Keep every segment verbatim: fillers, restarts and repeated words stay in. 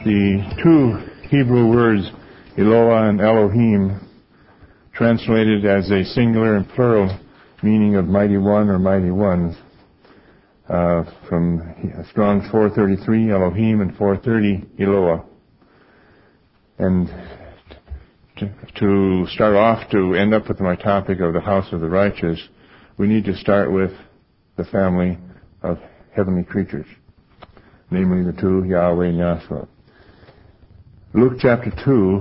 The two Hebrew words, Eloah and Elohim, translated as a singular and plural meaning of mighty one or mighty ones, uh, from Strong's four thirty-three, Elohim, and four thirty, Eloah. And to, to start off, to end up with my topic of the house of the righteous, we need to start with the family of heavenly creatures, namely the two, Yahweh and Yahshua. Luke chapter two,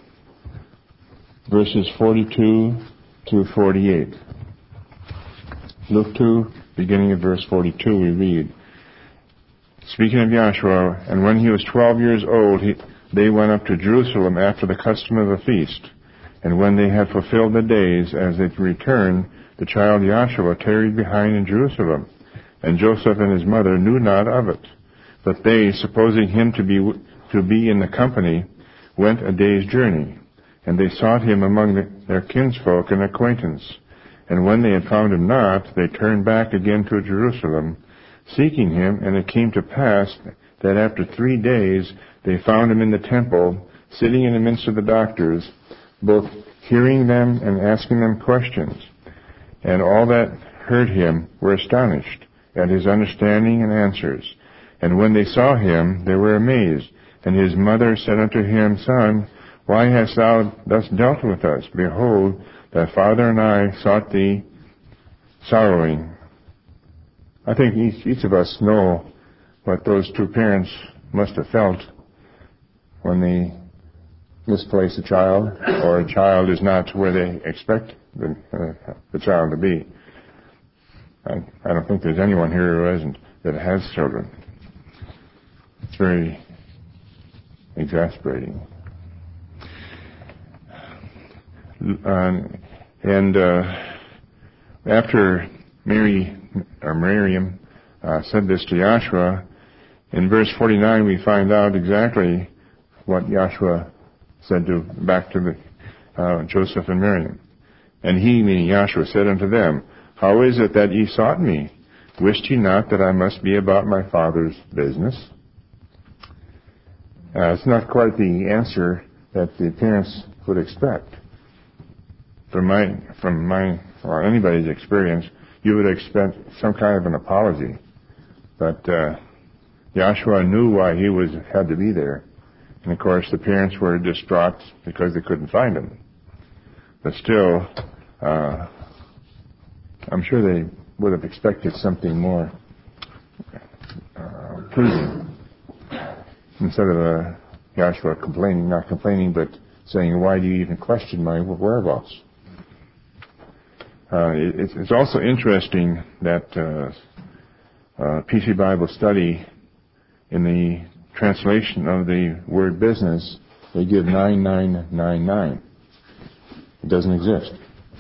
verses forty-two through forty-eight. Luke two, beginning at verse forty-two, we read, speaking of Yahshua, and when he was twelve years old, he, they went up to Jerusalem after the custom of a feast. And when they had fulfilled the days, as they returned, the child Yahshua tarried behind in Jerusalem. And Joseph and his mother knew not of it. But they, supposing him to be to be in the company, went a day's journey. And they sought him among the, their kinsfolk and acquaintance. And when they had found him not, they turned back again to Jerusalem, seeking him. And it came to pass that after three days they found him in the temple, sitting in the midst of the doctors, both hearing them and asking them questions. And all that heard him were astonished at his understanding and answers. And when they saw him, they were amazed. And his mother said unto him, Son, why hast thou thus dealt with us? Behold, thy father and I sought thee sorrowing. I think each, each of us know what those two parents must have felt when they misplace a child, or a child is not where they expect the, uh, the child to be. I, I don't think there's anyone here who hasn't, that has children. It's very exasperating. Uh, and uh, after Mary or Miriam uh, said this to Yahshua, in verse forty-nine we find out exactly what Yahshua said to back to the, uh, Joseph and Miriam. And he, meaning Yahshua, said unto them, How is it that ye sought me? Wist ye not that I must be about my Father's business? Uh, it's not quite the answer that the parents would expect. From my, from my, or anybody's experience, you would expect some kind of an apology. But uh, Yahshua knew why he was had to be there. And of course, the parents were distraught because they couldn't find him. But still, uh, I'm sure they would have expected something more uh, pleasing. Instead of uh, Yahshua complaining, not complaining, but saying, why do you even question my whereabouts? Uh, it, it's also interesting that uh, uh, P C Bible Study, in the translation of the word business, they give nine nine nine nine. It doesn't exist.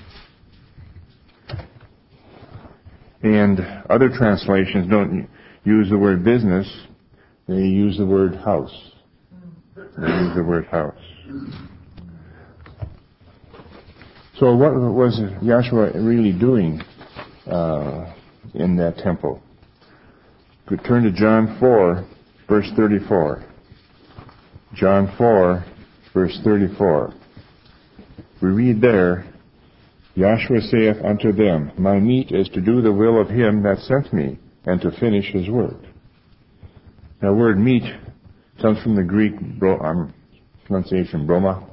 And other translations don't use the word business, they use the word house. They use the word house. So what was Yahshua really doing uh, in that temple? Could turn to John four, verse thirty-four. John four, verse thirty-four. We read there, Yahshua saith unto them, My meat is to do the will of him that sent me, and to finish his work. Now, the word meat comes from the Greek bro, um, pronunciation broma,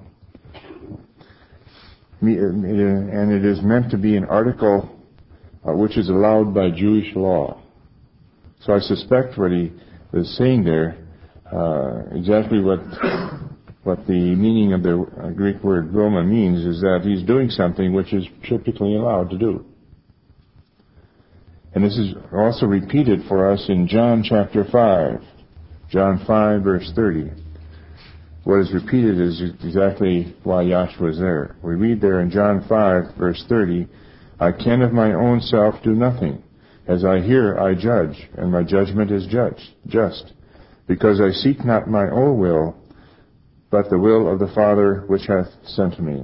and it is meant to be an article uh, which is allowed by Jewish law. So I suspect what he is saying there, uh, exactly what what the meaning of the uh, Greek word broma means, is that he's doing something which is typically allowed to do. And this is also repeated for us in John chapter five. John five, verse thirty. What is repeated is exactly why Yahshua is there. We read there in John five, verse thirty, I can of my own self do nothing. As I hear, I judge, and my judgment is judged, just, because I seek not my own will, but the will of the Father which hath sent me.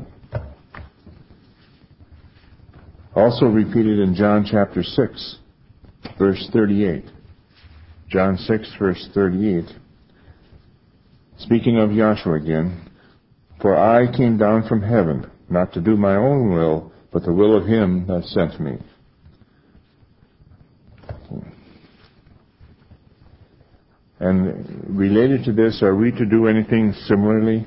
Also repeated in John chapter six, verse thirty-eight. John six, verse thirty-eight Speaking of Yahshua again, for I came down from heaven, not to do my own will, but the will of him that sent me. And related to this, are we to do anything similarly?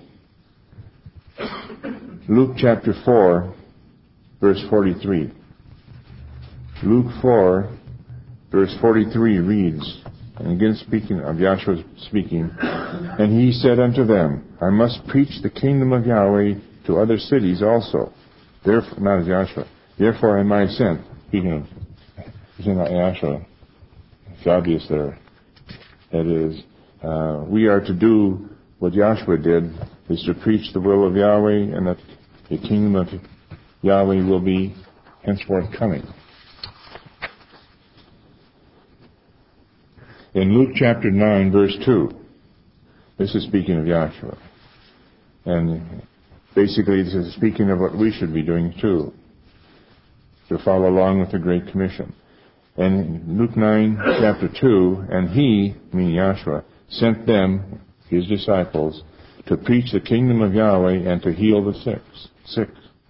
Luke chapter four, verse forty-three. Luke four, verse forty-three reads, and again speaking of Yahshua speaking, and he said unto them, I must preach the kingdom of Yahweh to other cities also. Therefore, not as Yahshua. Therefore am I sent. Speaking of, speaking of Yahshua, it's obvious there. That is, uh, we are to do what Yahshua did, is to preach the will of Yahweh, and that the kingdom of Yahweh will be henceforth coming. In Luke chapter nine, verse two, this is speaking of Yahshua. And basically this is speaking of what we should be doing too, to follow along with the Great Commission. And in Luke nine, chapter two, and he, meaning Yahshua, sent them, his disciples, to preach the kingdom of Yahweh and to heal the sick. sick.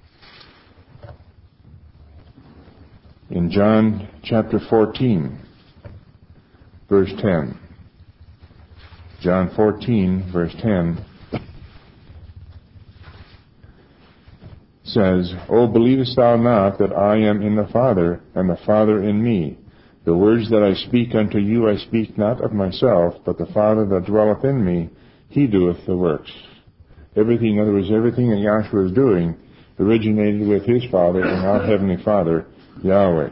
In John chapter fourteen, verse ten. John fourteen, verse ten says, O believest thou not that I am in the Father, and the Father in me? The words that I speak unto you I speak not of myself, but the Father that dwelleth in me, he doeth the works. Everything, in other words, everything that Yahshua is doing originated with his Father and our Heavenly Father, Yahweh.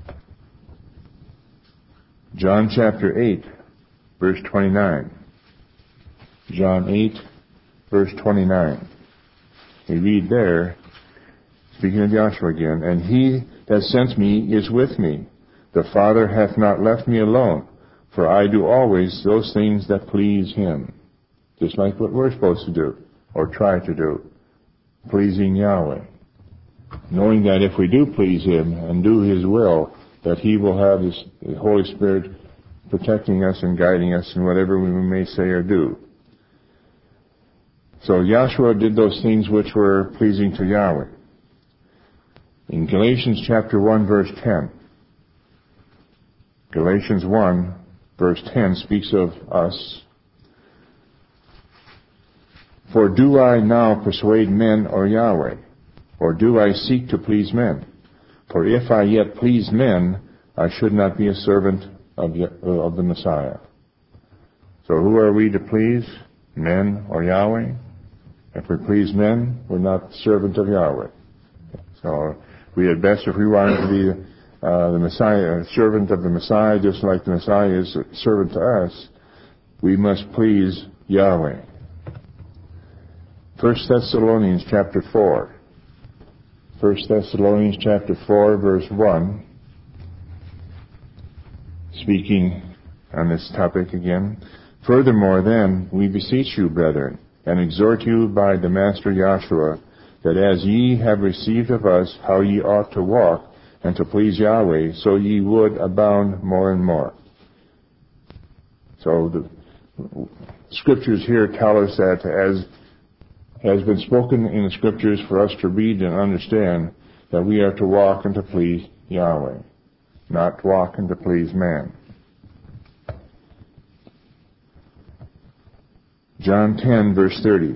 John chapter eight, verse twenty-nine. John eight, verse twenty-nine. We read there, speaking of Yahshua again, and he that sent me is with me. The Father hath not left me alone, for I do always those things that please him. Just like what we're supposed to do, or try to do, pleasing Yahweh. Knowing that if we do please him and do his will, that he will have his Holy Spirit protecting us and guiding us in whatever we may say or do. So Yahshua did those things which were pleasing to Yahweh. In Galatians chapter one, verse ten, Galatians one, verse ten speaks of us. For do I now persuade men or Yahweh? Or do I seek to please men? For if I yet pleased men, I should not be a servant of, of the Messiah. So who are we to please? Men or Yahweh? If we please men, we're not servant of Yahweh. So we had best, if we wanted to be uh, the Messiah, a servant of the Messiah, just like the Messiah is a servant to us, we must please Yahweh. First Thessalonians chapter four. First Thessalonians chapter four, verse one, speaking on this topic again. Furthermore then, we beseech you, brethren, and exhort you by the Master Yahshua, that as ye have received of us how ye ought to walk, and to please Yahweh, so ye would abound more and more. So the scriptures here tell us that as has been spoken in the scriptures for us to read and understand, that we are to walk and to please Yahweh, not walk and to please man. John ten, verse thirty.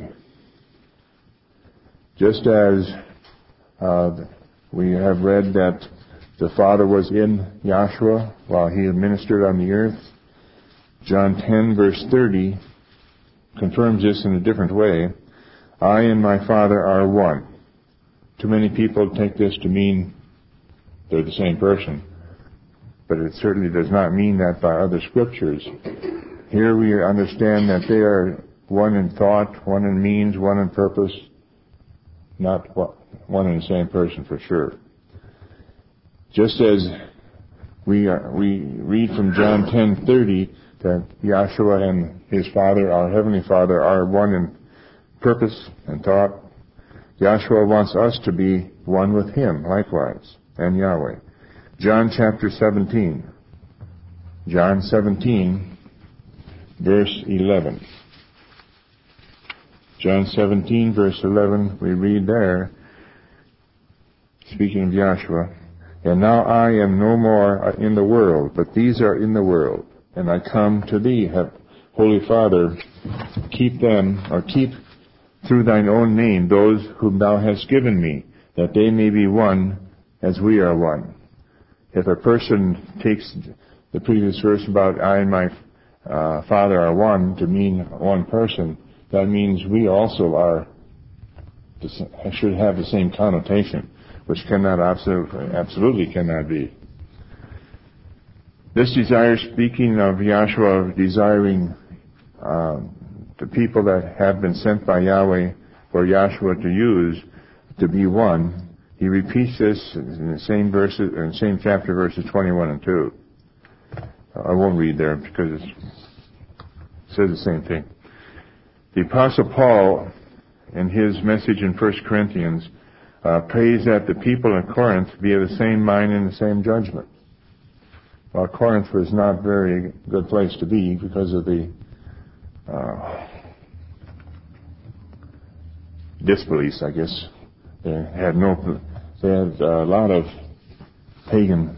Just as uh, we have read that the Father was in Yahshua while he ministered on the earth, John ten, verse thirty confirms this in a different way. I and my Father are one. Too many people take this to mean they're the same person, but it certainly does not mean that by other scriptures. Here we understand that they are one in thought, one in means, one in purpose, not one and the same person for sure. Just as we are, we read from John ten thirty that Yahshua and his Father, our Heavenly Father, are one in purpose and thought, Yahshua wants us to be one with him likewise, and Yahweh. John chapter seventeen. John seventeen, verse eleven. John seventeen, verse eleven, we read there, speaking of Yahshua, and now I am no more in the world, but these are in the world, and I come to thee. Have, Holy Father, keep them, or keep through thine own name those whom thou hast given me, that they may be one as we are one. If a person takes the previous verse about I and my uh, Father are one to mean one person, that means we also are, should have the same connotation, which cannot absolutely, absolutely cannot be. This desire, speaking of Yahshua desiring uh, the people that have been sent by Yahweh for Yahshua to use to be one, he repeats this in the same verses, in the same chapter, verses twenty-one and two. I won't read there because it says the same thing. The Apostle Paul, in his message in First Corinthians, uh, prays that the people in Corinth be of the same mind and the same judgment. Well, Corinth was not a very good place to be because of the uh, disbeliefs, I guess. They had no, they had a lot of pagan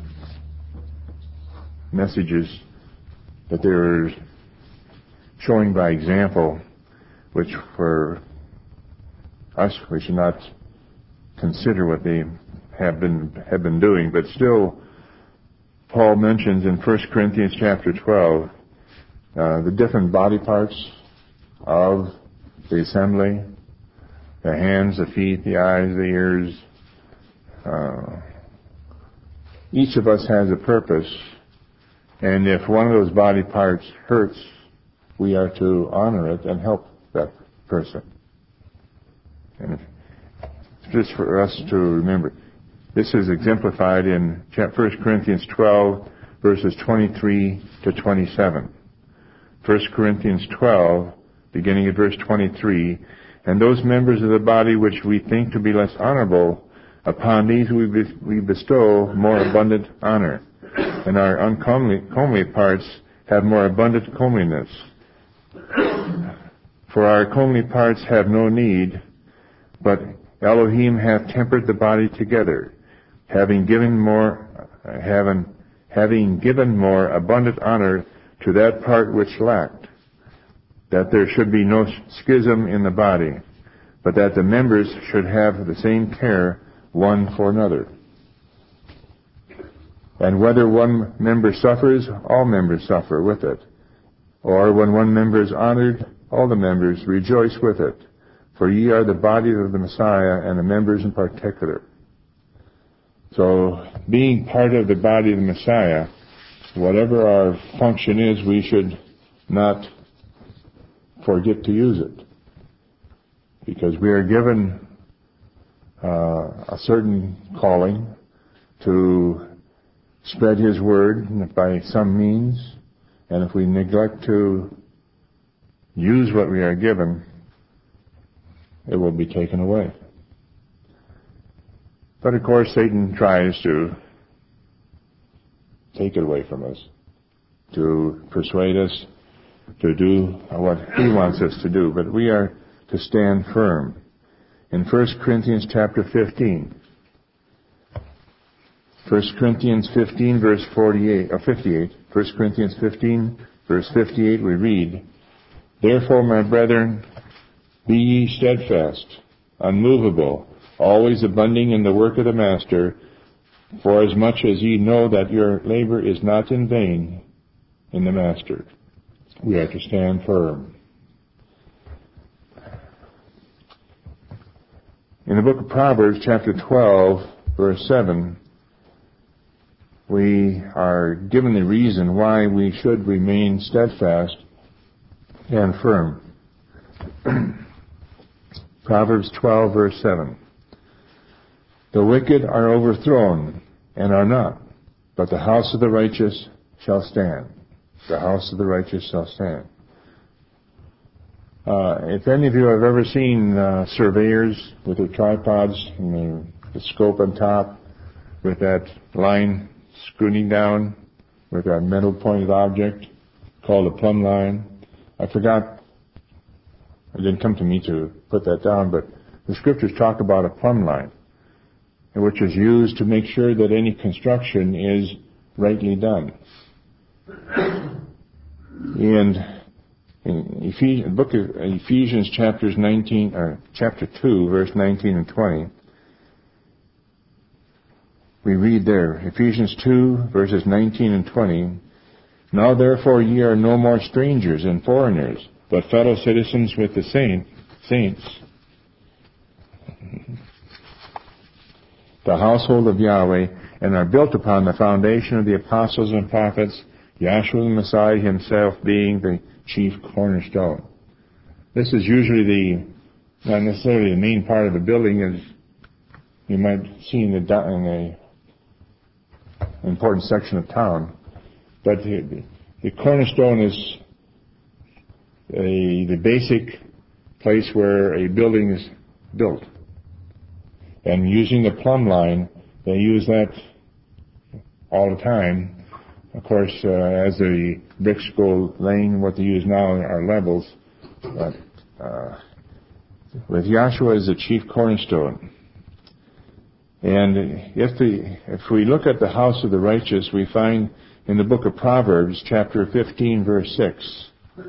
messages that they were showing by example, which for us, we should not consider what they have been have been doing. But still, Paul mentions in First Corinthians chapter twelve uh, the different body parts of the assembly: the hands, the feet, the eyes, the ears. Uh, each of us has a purpose, and if one of those body parts hurts, we are to honor it and help that person. And just for us to remember, this is exemplified in First Corinthians twelve, verses twenty-three to twenty-seven. First Corinthians twelve, beginning at verse twenty-three, and those members of the body which we think to be less honorable, upon these we, be, we bestow more abundant honor, and our uncomely comely parts have more abundant comeliness. For our comely parts have no need, but Elohim hath tempered the body together, having given more, uh, having, having given more abundant honor to that part which lacked, that there should be no schism in the body, but that the members should have the same care one for another. And whether one member suffers, all members suffer with it. Or when one member is honored, all the members rejoice with it. For ye are the body of the Messiah, and the members in particular. So, being part of the body of the Messiah, whatever our function is, we should not forget to use it. Because we are given uh, a certain calling to spread His word by some means, and if we neglect to use what we are given, it will be taken away. But of course, Satan tries to take it away from us, to persuade us to do what he wants us to do. But we are to stand firm. In First Corinthians chapter fifteen, First Corinthians fifteen, verse forty-eight, or fifty-eight, First Corinthians fifteen, verse fifty-eight, we read, Therefore, my brethren, be ye steadfast, unmovable, always abounding in the work of the master, for as much as ye know that your labor is not in vain in the master. We are to stand firm. In the book of Proverbs, chapter twelve, verse seven, we are given the reason why we should remain steadfast and firm. Proverbs twelve, verse seven. The wicked are overthrown and are not, but the house of the righteous shall stand. The house of the righteous shall stand. Uh, if any of you have ever seen uh, surveyors with their tripods and the, the scope on top with that line screwing down with a metal pointed object called a plumb line, I forgot it didn't come to me to put that down, but the scriptures talk about a plumb line, which is used to make sure that any construction is rightly done. And in Ephesians, book of Ephesians, chapters nineteen, or chapter two, verse nineteen and twenty, we read there, Ephesians two, verses nineteen and twenty, "Now therefore ye are no more strangers and foreigners, but fellow citizens with the saint, saints, the household of Yahweh, and are built upon the foundation of the apostles and prophets, Yahshua the Messiah himself being the chief cornerstone." This is usually the, not necessarily the main part of the building, as you might see in the, in the important section of town. But the, the cornerstone is a, the basic place where a building is built. And using the plumb line, they use that all the time. Of course, uh, as the bricks go laying, what they use now are levels. But uh, with Yahshua as the chief cornerstone. And if the if we look at the house of the righteous, we find in the book of Proverbs, chapter fifteen, verse six,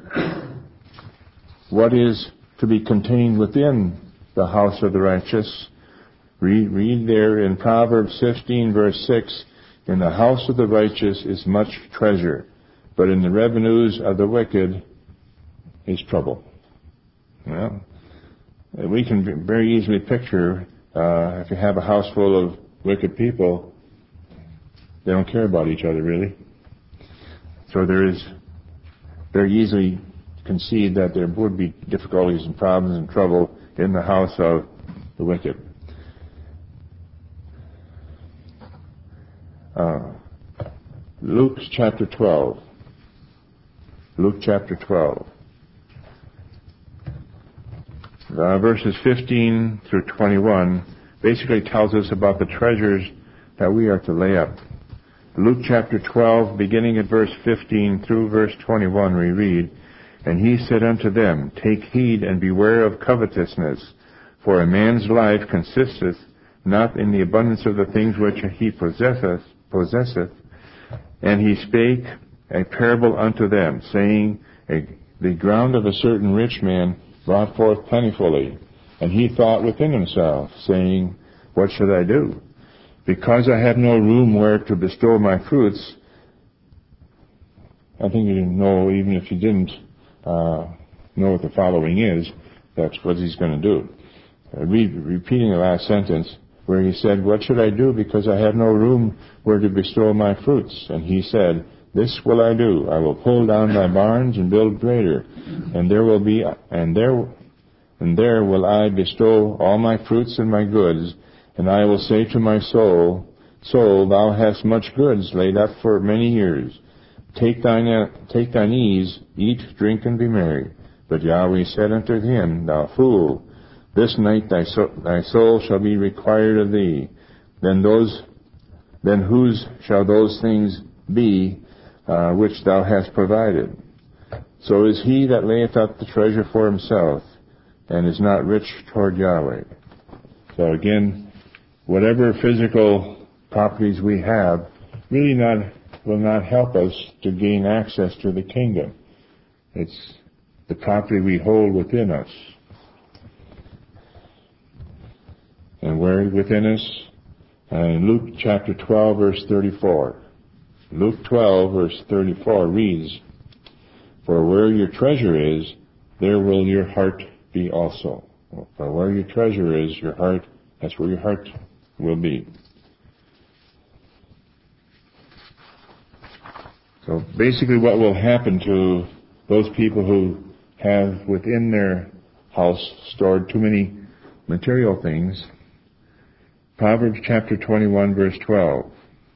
what is to be contained within the house of the righteous. Read, read there in Proverbs fifteen, verse six, "In the house of the righteous is much treasure, but in the revenues of the wicked is trouble." Well, we can very easily picture, uh, if you have a house full of wicked people, they don't care about each other really. So there is very easily concede that there would be difficulties and problems and trouble in the house of the wicked. Uh, Luke chapter twelve. Luke chapter twelve. Uh, verses fifteen through twenty-one basically tells us about the treasures that we are to lay up. Luke chapter twelve, beginning at verse fifteen through verse twenty-one, we read, "And he said unto them, Take heed and beware of covetousness, for a man's life consisteth not in the abundance of the things which he possesseth, possesseth. And he spake a parable unto them, saying, a, The ground of a certain rich man brought forth plentifully. And he thought within himself, saying, What should I do? Because I have no room where to bestow my fruits." I think you know, even if you didn't uh, know what the following is, that's what he's going to do. Uh, read, repeating the last sentence, where he said, "What should I do, because I have no room where to bestow my fruits?" And he said, "This will I do. I will pull down my barns and build greater, and there will be, and there, and there will I bestow all my fruits and my goods. And I will say to my soul, Soul, thou hast much goods laid up for many years. Take thine, take thine ease, eat, drink, and be merry." But Yahweh said unto him, "Thou fool, this night thy soul, thy soul shall be required of thee. Then those, then whose shall those things be uh, which thou hast provided? So is he that layeth up the treasure for himself, and is not rich toward Yahweh." So again, whatever physical properties we have really not will not help us to gain access to the kingdom. It's the property we hold within us. And where within us? Uh, in Luke chapter twelve, verse thirty-four. Luke twelve, verse thirty-four reads, "For where your treasure is, there will your heart be also." For where your treasure is, your heart, that's where your heart will be. So basically what will happen to those people who have within their house stored too many material things, Proverbs chapter twenty-one, verse twelve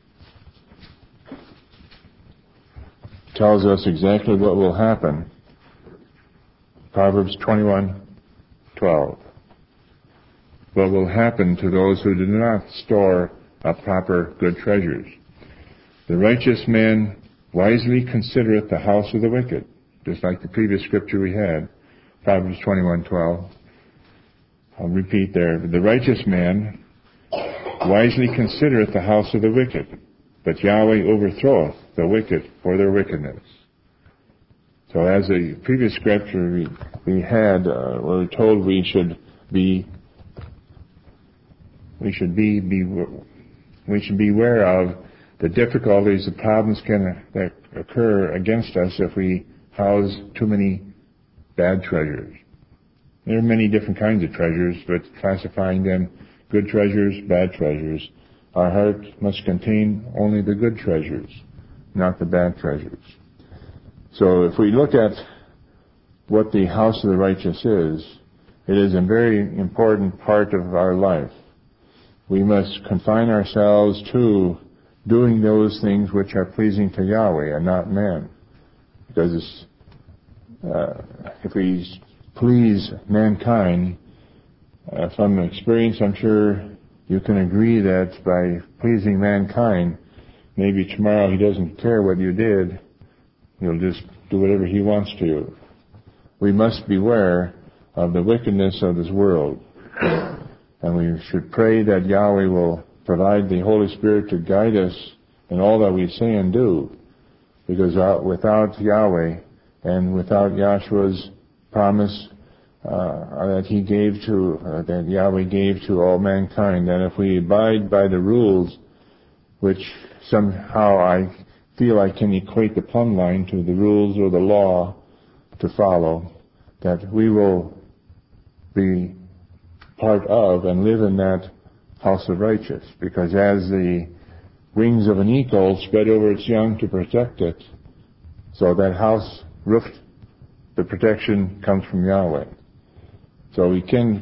tells us exactly what will happen. Proverbs twenty-one, twelve. What will happen to those who do not store up proper good treasures? "The righteous man wisely considereth the house of the wicked," just like the previous scripture we had. Proverbs twenty-one twelve. I'll repeat there. The righteous man wisely considereth the house of the wicked, but Yahweh overthroweth the wicked for their wickedness. So as the previous scripture we, we had, uh, we were told we should be, we should be, be, we should be aware of the difficulties, the problems can that occur against us if we house too many bad treasures. There are many different kinds of treasures, but classifying them good treasures, bad treasures. Our heart must contain only the good treasures, not the bad treasures. So if we look at what the house of the righteous is, it is a very important part of our life. We must confine ourselves to doing those things which are pleasing to Yahweh and not man. Because it's, uh, if we please mankind, uh, from experience, I'm sure you can agree that by pleasing mankind, maybe tomorrow he doesn't care what you did. He'll just do whatever he wants to. We must beware of the wickedness of this world. And we should pray that Yahweh will provide the Holy Spirit to guide us in all that we say and do. Because without Yahweh and without Yahshua's promise uh, that he gave to, uh, that Yahweh gave to all mankind, that if we abide by the rules, which somehow I feel I can equate the plumb line to the rules or the law to follow, that we will be part of and live in that house of righteous. Because as the wings of an eagle spread over its young to protect it, so that house roofed, the protection comes from Yahweh. So we can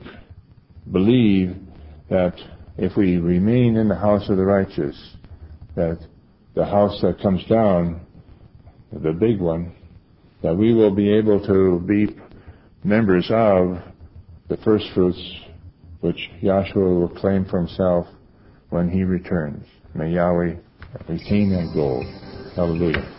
believe that if we remain in the house of the righteous, that the house that comes down, the big one, that we will be able to be members of the first fruits which Yahshua will claim for himself when he returns. May Yahweh retain that gold. Hallelujah.